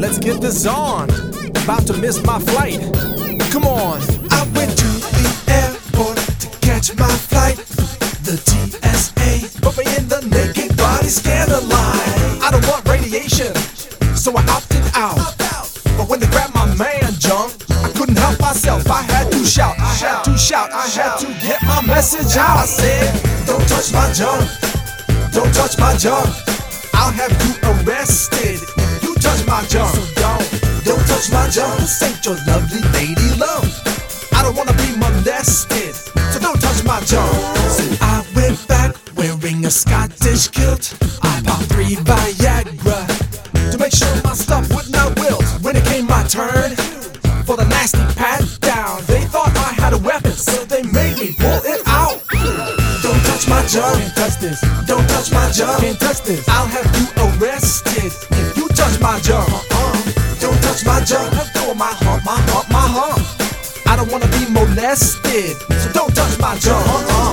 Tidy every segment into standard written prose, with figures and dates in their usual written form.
let's get this on. About to miss my flight. Come on. I went to the airport to catch my flight. The TSA put me in the naked body scanner line. I don't want radiation, so I opted out. But when they grabbed my man junk, I couldn't help myself. I had to shout, I had to shout, I had to get my message out. I said, don't touch my junk, don't touch my junk. I'll have you arrested if you touch my junk. So don't touch my junk. This ain't your lovely lady love. I don't wanna be molested, so don't touch my junk. So I went back wearing a Scottish kilt. I popped 3 Viagra to make sure my stuff would not wilt. when it came my turn For the nasty pat down, they thought I had a weapon, so they made me pull it out. Don't touch my junk, Can't touch this, don't touch my junk. can't touch this. I'll have you arrested If you touch my junk, Don't touch my junk, let go of my hump, my hump, my hump. I don't wanna be molested, so don't touch my junk.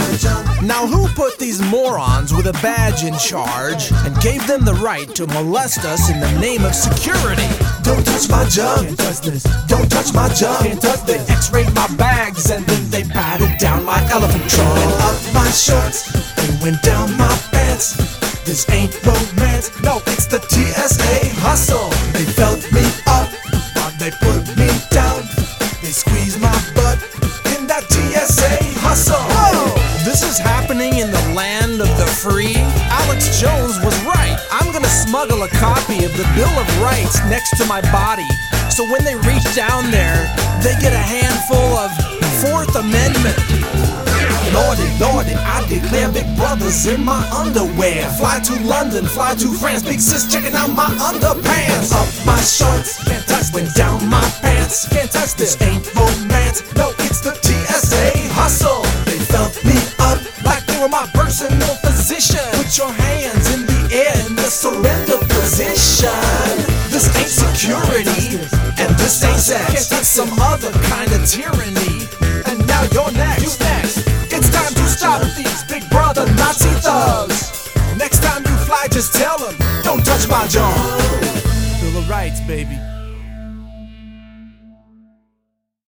Now who put these morons with a badge in charge and gave them the right to molest us in the name of security? Don't touch my junk, Can't touch this, don't touch my junk. can't touch this. They x-rayed my bags and then they patted down my elephant trunk. Went up my shorts and went down my pants. This ain't romance, No, it's the TSA hustle. they felt me up while they put me down. They squeezed my butt in that TSA hustle. Whoa! This is happening in the land of the free. Alex Jones was right. I'm gonna smuggle a copy of the Bill of Rights next to my body, so when they reach down there, they get a handful of Fourth Amendment. Lordy, lordy, I declare Big Brothers in my underwear. Fly to London, fly to France, big sis checking out my underpants. Up my shorts, Can't touch went this, down my pants. can't touch This this. ain't romance, no, it's the TSA hustle. They felt me up Like they were my personal physician. Put your hands in the air in the surrender position. This ain't security, and this ain't sex. It's some other kind of tyranny. And now you're next. You next. It's time to stop these Big Brother Nazi thugs. Next time you fly, just tell them, Don't touch my junk. Bill of Rights, baby.